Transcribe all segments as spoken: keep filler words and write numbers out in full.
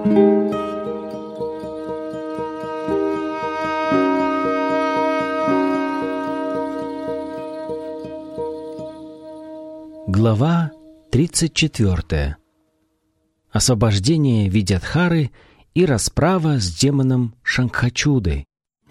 Глава тридцать четвёртая. Освобождение Видьядхары и расправа с демоном Шанкхачудой.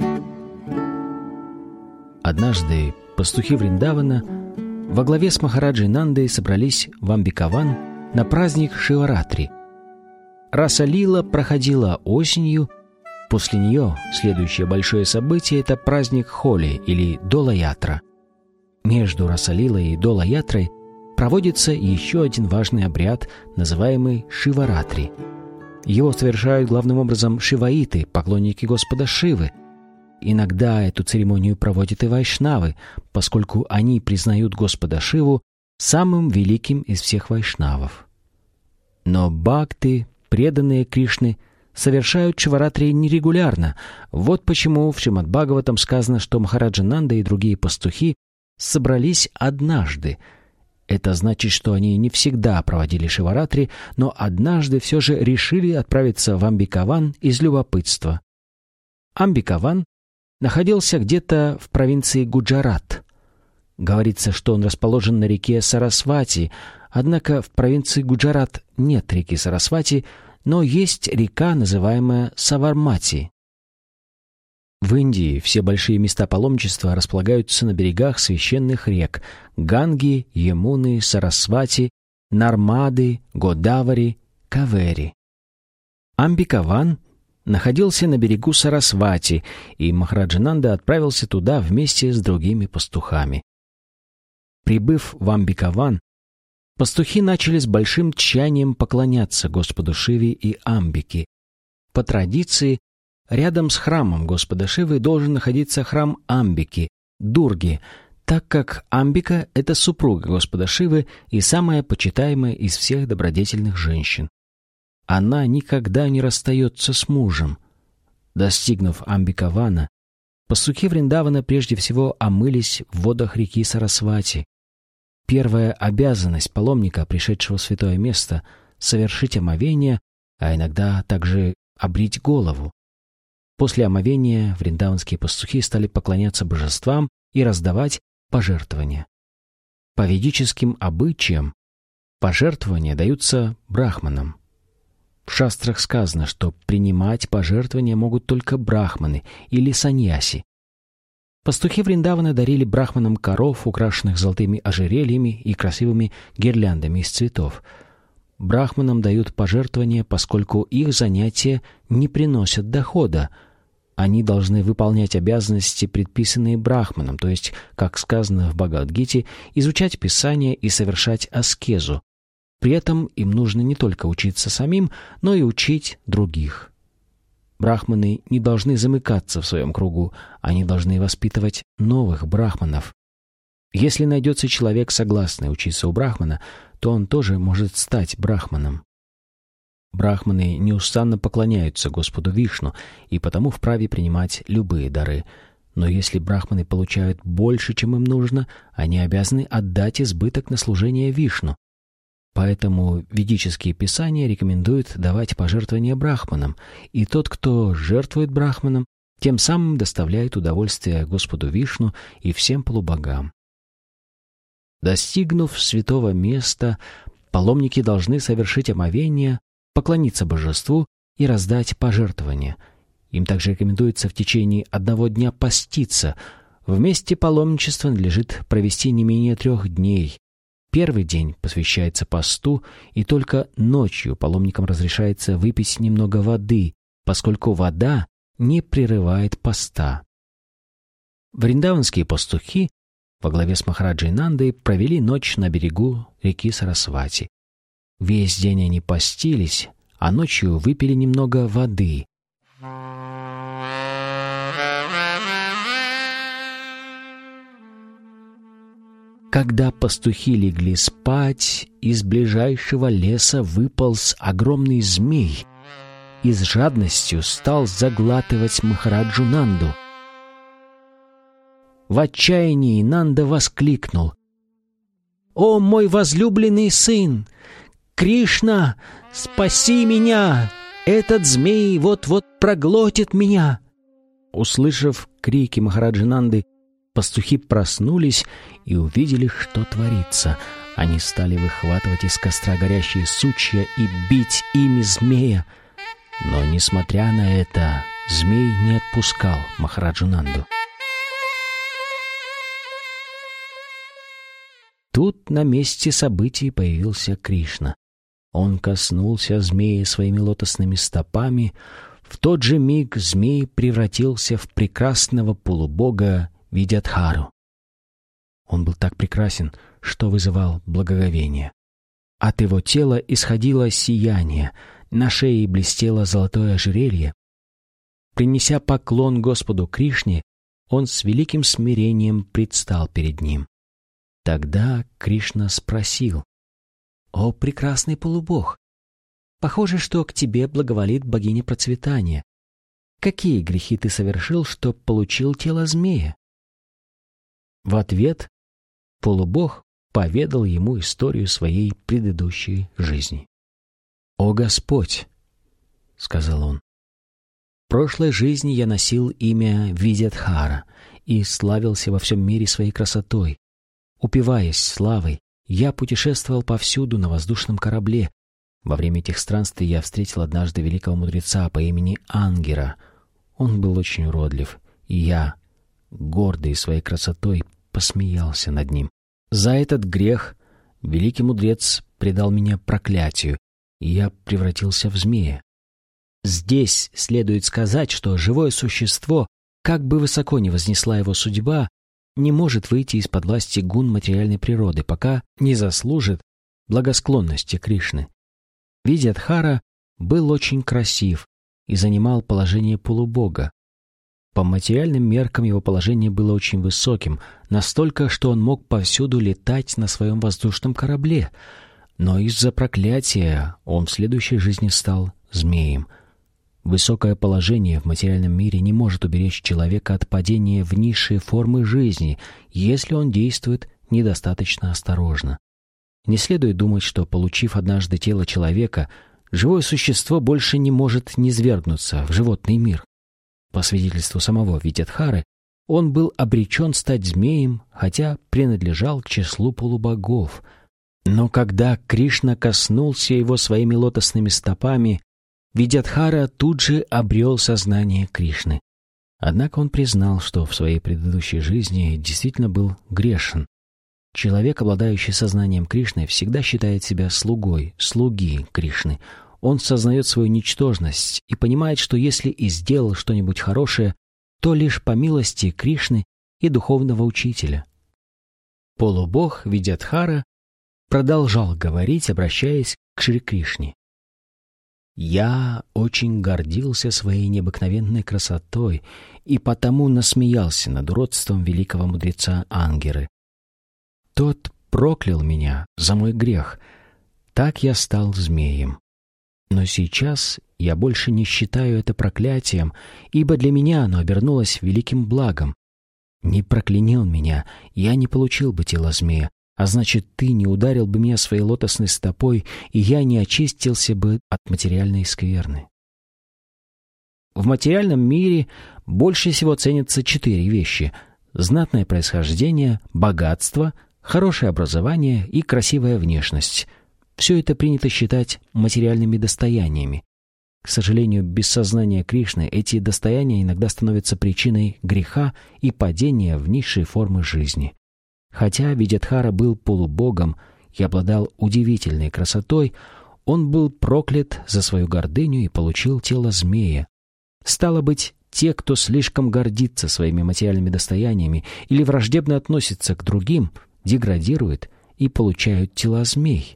Однажды пастухи Вриндавана во главе с Махараджей Нандой собрались в Амбикаван на праздник Шиваратри. Раса-лила проходила осенью. После нее следующее большое событие – это праздник Холи или Дола-ятра. Между Раса-лилой и Дола-ятрой проводится еще один важный обряд, называемый Шиваратри. Его совершают главным образом шиваиты, поклонники Господа Шивы. Иногда эту церемонию проводят и вайшнавы, поскольку они признают Господа Шиву самым великим из всех вайшнавов. Но бхакты, преданные Кришны, совершают Шиваратри нерегулярно. Вот почему в Шримад-Бхагаватам сказано, что Махараджа Нанда и другие пастухи собрались однажды. Это значит, что они не всегда проводили Шиваратри, но однажды все же решили отправиться в Амбикаван из любопытства. Амбикаван находился где-то в провинции Гуджарат. Говорится, что он расположен на реке Сарасвати, однако в провинции Гуджарат нет реки Сарасвати, но есть река, называемая Савармати. В Индии все большие места паломничества располагаются на берегах священных рек Ганги, Ямуны, Сарасвати, Нармады, Годавари, Кавери. Амбикаван находился на берегу Сарасвати, и Махараджа Нанда отправился туда вместе с другими пастухами. Прибыв в Амбикаван, пастухи начали с большим тщанием поклоняться Господу Шиве и Амбике. По традиции, рядом с храмом Господа Шивы должен находиться храм Амбики, Дурги, так как Амбика — это супруга Господа Шивы и самая почитаемая из всех добродетельных женщин. Она никогда не расстается с мужем. Достигнув Амбикавана, пастухи Вриндавана прежде всего омылись в водах реки Сарасвати. Первая обязанность паломника, пришедшего в святое место, — совершить омовение, а иногда также обрить голову. После омовения вриндаванские пастухи стали поклоняться божествам и раздавать пожертвования. По ведическим обычаям пожертвования даются брахманам. В шастрах сказано, что принимать пожертвования могут только брахманы или саньяси. Пастухи Вриндавана дарили брахманам коров, украшенных золотыми ожерельями и красивыми гирляндами из цветов. Брахманам дают пожертвования, поскольку их занятия не приносят дохода. Они должны выполнять обязанности, предписанные брахманам, то есть, как сказано в Бхагавад-гите, изучать Писание и совершать аскезу. При этом им нужно не только учиться самим, но и учить других. Брахманы не должны замыкаться в своем кругу, они должны воспитывать новых брахманов. Если найдется человек, согласный учиться у брахмана, то он тоже может стать брахманом. Брахманы неустанно поклоняются Господу Вишну и потому вправе принимать любые дары. Но если брахманы получают больше, чем им нужно, они обязаны отдать избыток на служение Вишну. Поэтому ведические писания рекомендуют давать пожертвования брахманам, и тот, кто жертвует брахманам, тем самым доставляет удовольствие Господу Вишну и всем полубогам. Достигнув святого места, паломники должны совершить омовение, поклониться божеству и раздать пожертвования. Им также рекомендуется в течение одного дня поститься. В месте паломничества надлежит провести не менее трех дней. Первый день посвящается посту, и только ночью паломникам разрешается выпить немного воды, поскольку вода не прерывает поста. Вриндаванские пастухи во главе с Махараджей Нандой провели ночь на берегу реки Сарасвати. Весь день они постились, а ночью выпили немного воды. Когда пастухи легли спать, из ближайшего леса выполз огромный змей и с жадностью стал заглатывать Махараджу Нанду. В отчаянии Нанда воскликнул: «О, мой возлюбленный сын! Кришна, спаси меня! Этот змей вот-вот проглотит меня!» Услышав крики Махараджи Нанды, пастухи проснулись и увидели, что творится. Они стали выхватывать из костра горящие сучья и бить ими змея. Но, несмотря на это, змей не отпускал Махараджу Нанду. Тут на месте событий появился Кришна. Он коснулся змея своими лотосными стопами. В тот же миг змей превратился в прекрасного полубога Видьядхару. Он был так прекрасен, что вызывал благоговение. От его тела исходило сияние, на шее блестело золотое ожерелье. Принеся поклон Господу Кришне, он с великим смирением предстал перед ним. Тогда Кришна спросил: «О, прекрасный полубог, похоже, что к тебе благоволит богиня процветания. Какие грехи ты совершил, что получил тело змея?» В ответ полубог поведал ему историю своей предыдущей жизни. «О Господь!» — сказал он. «В прошлой жизни я носил имя Видьядхара и славился во всем мире своей красотой. Упиваясь славой, я путешествовал повсюду на воздушном корабле. Во время этих странствий я встретил однажды великого мудреца по имени Ангира. Он был очень уродлив, и я, гордый своей красотой, посмеялся над ним. За этот грех великий мудрец предал меня проклятию, и я превратился в змея. Здесь следует сказать, что живое существо, как бы высоко ни вознесла его судьба, не может выйти из-под власти гун материальной природы, пока не заслужит благосклонности Кришны. Видьядхара был очень красив и занимал положение полубога. По материальным меркам его положение было очень высоким, настолько, что он мог повсюду летать на своем воздушном корабле. Но из-за проклятия он в следующей жизни стал змеем. Высокое положение в материальном мире не может уберечь человека от падения в низшие формы жизни, если он действует недостаточно осторожно. Не следует думать, что, получив однажды тело человека, живое существо больше не может низвергнуться в животный мир. По свидетельству самого Видьядхары, он был обречен стать змеем, хотя принадлежал к числу полубогов. Но когда Кришна коснулся его своими лотосными стопами, Видьядхара тут же обрел сознание Кришны. Однако он признал, что в своей предыдущей жизни действительно был грешен. Человек, обладающий сознанием Кришны, всегда считает себя слугой, слуги Кришны. Он сознает свою ничтожность и понимает, что если и сделал что-нибудь хорошее, то лишь по милости Кришны и духовного учителя. Полубог Видьядхара продолжал говорить, обращаясь к Шри Кришне. «Я очень гордился своей необыкновенной красотой и потому насмеялся над уродством великого мудреца Ангиры. Тот проклял меня за мой грех. Так я стал змеем. Но сейчас я больше не считаю это проклятием, ибо для меня оно обернулось великим благом. Не прокляни он меня, я не получил бы тело змея, а значит, ты не ударил бы меня своей лотосной стопой, и я не очистился бы от материальной скверны». В материальном мире больше всего ценятся четыре вещи: знатное происхождение, богатство, хорошее образование и красивая внешность. Все это принято считать материальными достояниями. К сожалению, без сознания Кришны эти достояния иногда становятся причиной греха и падения в низшие формы жизни. Хотя Видьядхара был полубогом и обладал удивительной красотой, он был проклят за свою гордыню и получил тело змея. Стало быть, те, кто слишком гордится своими материальными достояниями или враждебно относится к другим, деградируют и получают тела змей.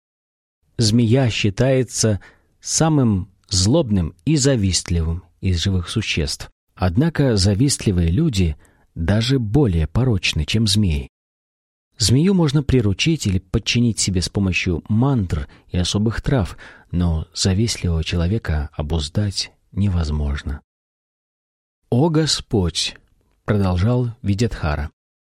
Змея считается самым злобным и завистливым из живых существ. Однако завистливые люди даже более порочны, чем змеи. Змею можно приручить или подчинить себе с помощью мантр и особых трав, но завистливого человека обуздать невозможно. «О Господь!» — продолжал Видьядхара.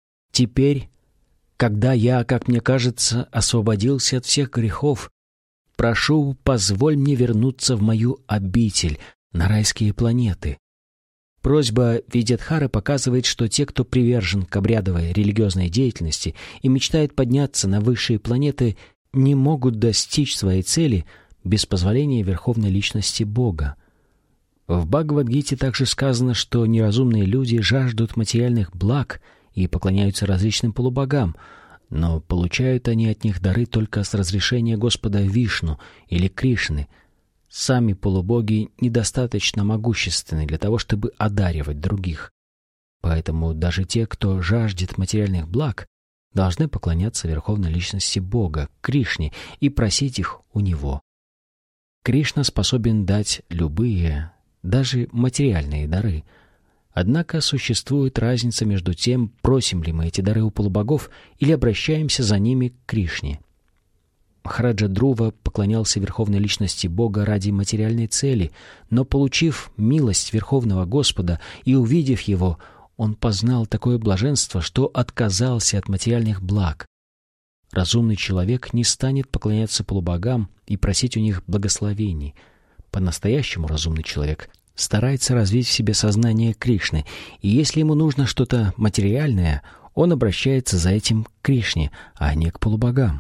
«Теперь, когда я, как мне кажется, освободился от всех грехов, прошу, позволь мне вернуться в мою обитель, на райские планеты». Просьба Видьядхары показывает, что те, кто привержен к обрядовой религиозной деятельности и мечтает подняться на высшие планеты, не могут достичь своей цели без позволения Верховной Личности Бога. В Бхагавад-гите также сказано, что неразумные люди жаждут материальных благ и поклоняются различным полубогам, но получают они от них дары только с разрешения Господа Вишну или Кришны. Сами полубоги недостаточно могущественны для того, чтобы одаривать других. Поэтому даже те, кто жаждет материальных благ, должны поклоняться Верховной Личности Бога, Кришне, и просить их у Него. Кришна способен дать любые, даже материальные дары. Однако существует разница между тем, просим ли мы эти дары у полубогов или обращаемся за ними к Кришне. Махараджа Друва поклонялся Верховной Личности Бога ради материальной цели, но, получив милость Верховного Господа и увидев Его, он познал такое блаженство, что отказался от материальных благ. Разумный человек не станет поклоняться полубогам и просить у них благословений. По-настоящему разумный человек старается развить в себе сознание Кришны, и если ему нужно что-то материальное, он обращается за этим к Кришне, а не к полубогам.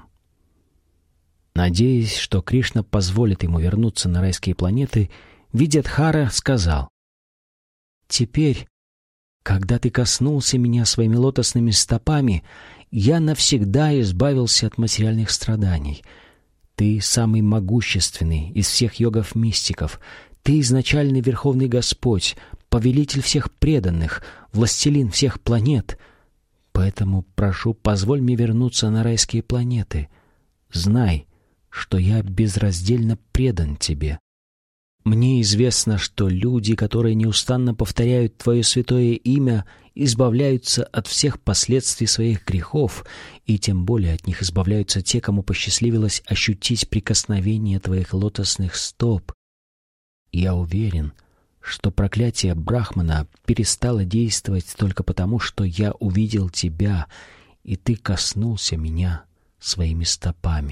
Надеясь, что Кришна позволит ему вернуться на райские планеты, Видьядхара сказал: «Теперь, когда ты коснулся меня своими лотосными стопами, я навсегда избавился от материальных страданий. Ты самый могущественный из всех йогов-мистиков. Ты изначальный Верховный Господь, повелитель всех преданных, властелин всех планет. Поэтому прошу, позволь мне вернуться на райские планеты. Знай, что я безраздельно предан тебе. Мне известно, что люди, которые неустанно повторяют Твое святое имя, избавляются от всех последствий своих грехов, и тем более от них избавляются те, кому посчастливилось ощутить прикосновение Твоих лотосных стоп. Я уверен, что проклятие Брахмана перестало действовать только потому, что я увидел Тебя, и Ты коснулся меня своими стопами».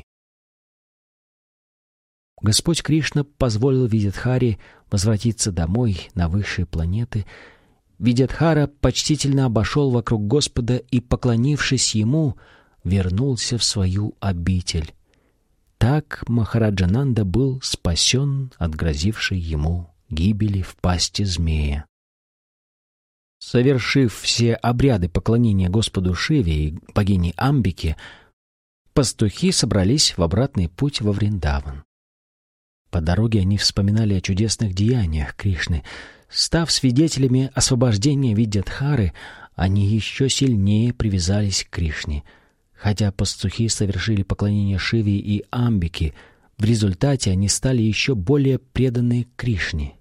Господь Кришна позволил Видьядхаре возвратиться домой на высшие планеты. Видьядхара почтительно обошел вокруг Господа и, поклонившись Ему, вернулся в свою обитель. Так Махараджананда был спасен от грозившей ему гибели в пасти змея. Совершив все обряды поклонения Господу Шиве и богине Амбике, пастухи собрались в обратный путь во Вриндаван. По дороге они вспоминали о чудесных деяниях Кришны. Став свидетелями освобождения Видьядхары, они еще сильнее привязались к Кришне. Хотя пастухи совершили поклонение Шиве и Амбике, в результате они стали еще более преданы Кришне.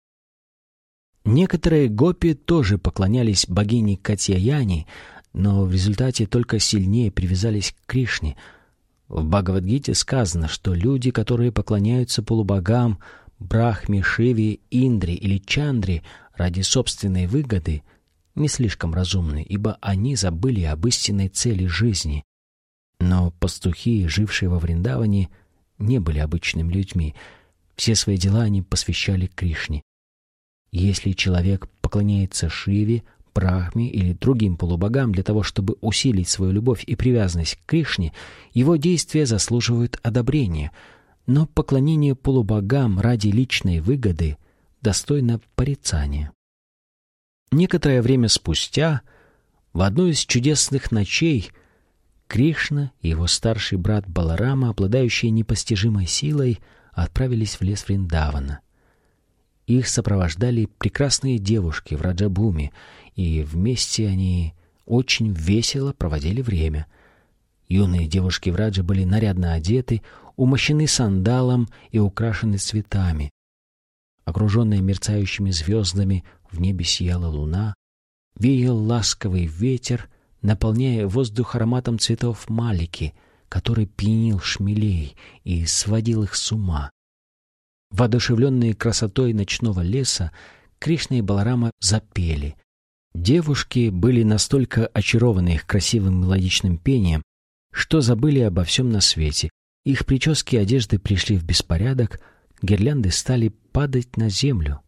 Некоторые гопи тоже поклонялись богине Катьяяни, но в результате только сильнее привязались к Кришне. В Бхагавад-гите сказано, что люди, которые поклоняются полубогам, Брахме, Шиве, Индре или Чандре ради собственной выгоды, не слишком разумны, ибо они забыли об истинной цели жизни. Но пастухи, жившие во Вриндаване, не были обычными людьми. Все свои дела они посвящали Кришне. Если человек поклоняется Шиве, Брахме или другим полубогам для того, чтобы усилить свою любовь и привязанность к Кришне, его действия заслуживают одобрения, но поклонение полубогам ради личной выгоды достойно порицания. Некоторое время спустя, в одну из чудесных ночей, Кришна и его старший брат Баларама, обладающие непостижимой силой, отправились в лес Вриндавана. Их сопровождали прекрасные девушки в Раджабхуми, и вместе они очень весело проводили время. Юные девушки в Раджа были нарядно одеты, умощены сандалом и украшены цветами. Окруженная мерцающими звездами, в небе сияла луна, веял ласковый ветер, наполняя воздух ароматом цветов малики, который пьянил шмелей и сводил их с ума. Воодушевленные красотой ночного леса, Кришна и Баларама запели. Девушки были настолько очарованы их красивым мелодичным пением, что забыли обо всем на свете Их прически и одежды пришли в беспорядок, гирлянды стали падать на землю.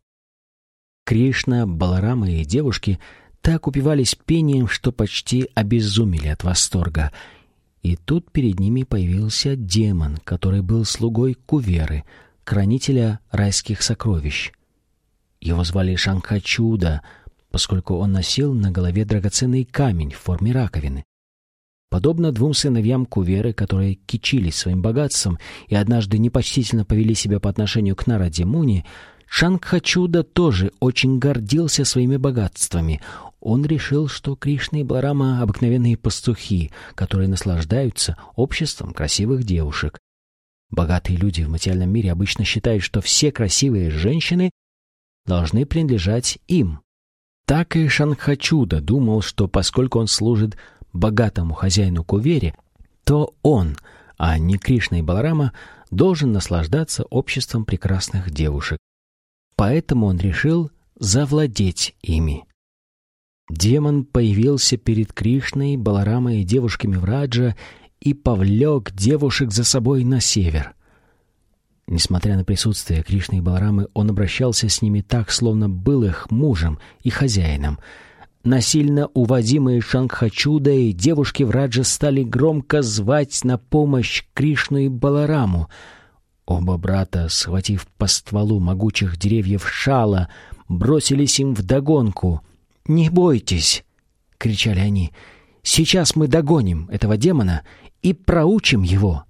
Кришна, Баларама и девушки так упивались пением, что почти обезумели от восторга. И тут перед ними появился демон, который был слугой Куверы, хранителя райских сокровищ. Его звали Шанхачуда, поскольку он носил на голове драгоценный камень в форме раковины. Подобно двум сыновьям Куверы, которые кичились своим богатством и однажды непочтительно повели себя по отношению к Нараде-Муни, Шанхачуда тоже очень гордился своими богатствами. Он решил, что Кришна и Баларама — обыкновенные пастухи, которые наслаждаются обществом красивых девушек. Богатые люди в материальном мире обычно считают, что все красивые женщины должны принадлежать им. Так и Шанхачуда думал, что поскольку он служит богатому хозяину Кувере, то он, а не Кришна и Баларама, должен наслаждаться обществом прекрасных девушек. Поэтому он решил завладеть ими. Демон появился перед Кришной, Баларамой и девушками Враджа и повлек девушек за собой на север. Несмотря на присутствие Кришны и Баларамы, он обращался с ними так, словно был их мужем и хозяином. Насильно уводимые Шанхачудой, девушки Враджа стали громко звать на помощь Кришну и Балараму. Оба брата, схватив по стволу могучих деревьев шала, бросились им вдогонку. «Не бойтесь!» — кричали они. «Сейчас мы догоним этого демона и проучим его!»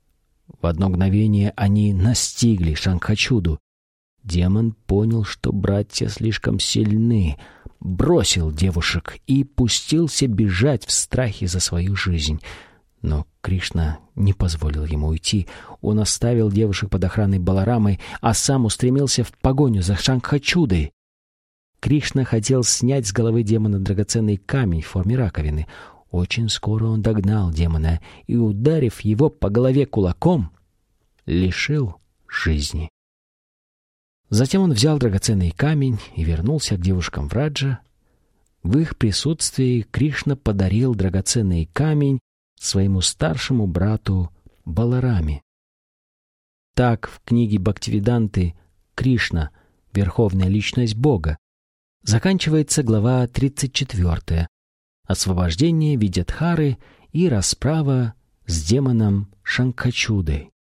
В одно мгновение они настигли Шанхачуду. Демон понял, что братья слишком сильны, бросил девушек и пустился бежать в страхе за свою жизнь. Но Кришна не позволил ему уйти. Он оставил девушек под охраной Баларамы, а сам устремился в погоню за Шанхачудой. Кришна хотел снять с головы демона драгоценный камень в форме раковины. Очень скоро он догнал демона и, ударив его по голове кулаком, лишил жизни. Затем он взял драгоценный камень и вернулся к девушкам Враджа. В их присутствии Кришна подарил драгоценный камень своему старшему брату Балараме. Так в книге Бхактивиданты «Кришна. Верховная личность Бога» заканчивается глава тридцать четвёртая «Освобождение Видьядхары и расправа с демоном Шанхачудой».